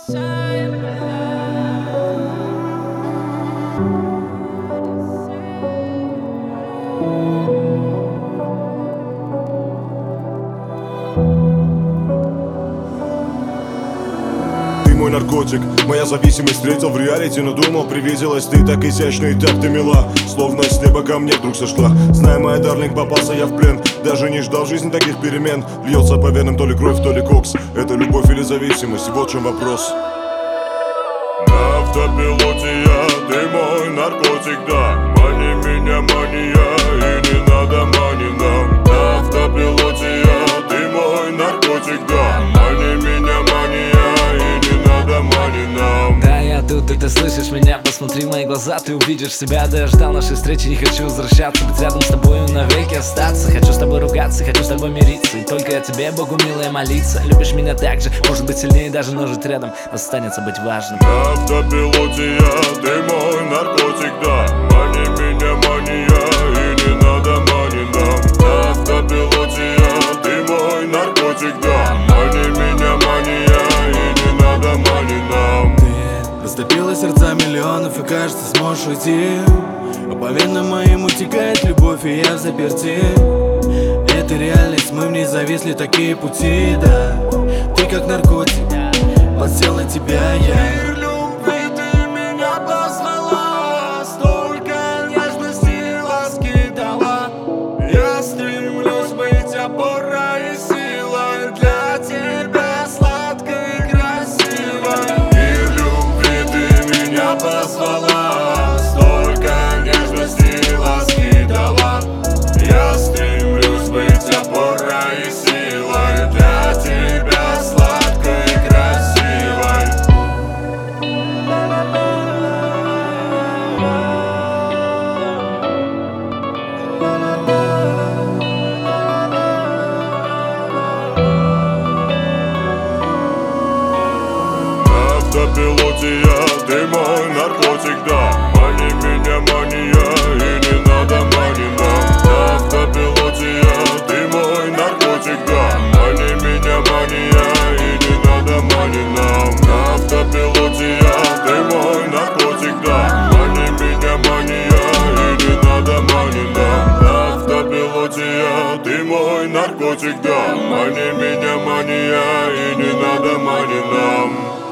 Ты мой наркотик, моя зависимость. Встретил в реалити, но думал, привиделась. Ты так изящна и так ты мила, словно с неба ко мне вдруг сошла. Знай, моя дарлинг, попался я в плен. Даже не ждал в жизни таких перемен. Льется по венам то ли кровь, то ли кокс. Это любовь или зависимость, вот в чем вопрос. На автопилоте я, ты мой наркотик, да. Мани меня, мани я, и не надо мани нам. На автопилоте я, ты мой наркотик, да. Мани меня, мани я, и не надо мани нам. Да, я тут, и ты слышишь меня, посмотри в мои глаза, ты увидишь себя. Да, я ждал нашей встречи, не хочу возвращаться, быть рядом с тобою навеки остаться. Хочу с тобой ругаться, хочу с тобой мириться, и только я тебе, Богу милая, молиться. Любишь меня так же, может быть сильнее даже, но жить рядом останется быть важным. На автопилоте я, ты мой наркотик, да. Мани меня, мани я, и не надо мани нам. На автопилоте я, ты мой наркотик, да. Мани меня, мани я, и не надо мани нам. Растопила сердца миллионов и кажется сможешь уйти. А по венам моим утекает любовь и я в заперти. Это реальность, мы в ней зависли, такие пути, да. Ты как наркотик, подсел на тебя я. Позвала, столько нежности и ласки дала. Я стремлюсь быть опорой и силой для тебя, сладкой и красивой. На автопилоте я, ты мой наркотик, да. Мани меня, мани я, и не надо мани нам. На автопилоте я, ты мой наркотик, да. Мани меня, мани я, и не надо мани нам. На автопилоте я, ты мой наркотик, да. Мани меня, мани я, и не надо мани нам. На автопилоте я, ты мой наркотик, да. Мани меня, мани я, и не надо мани нам.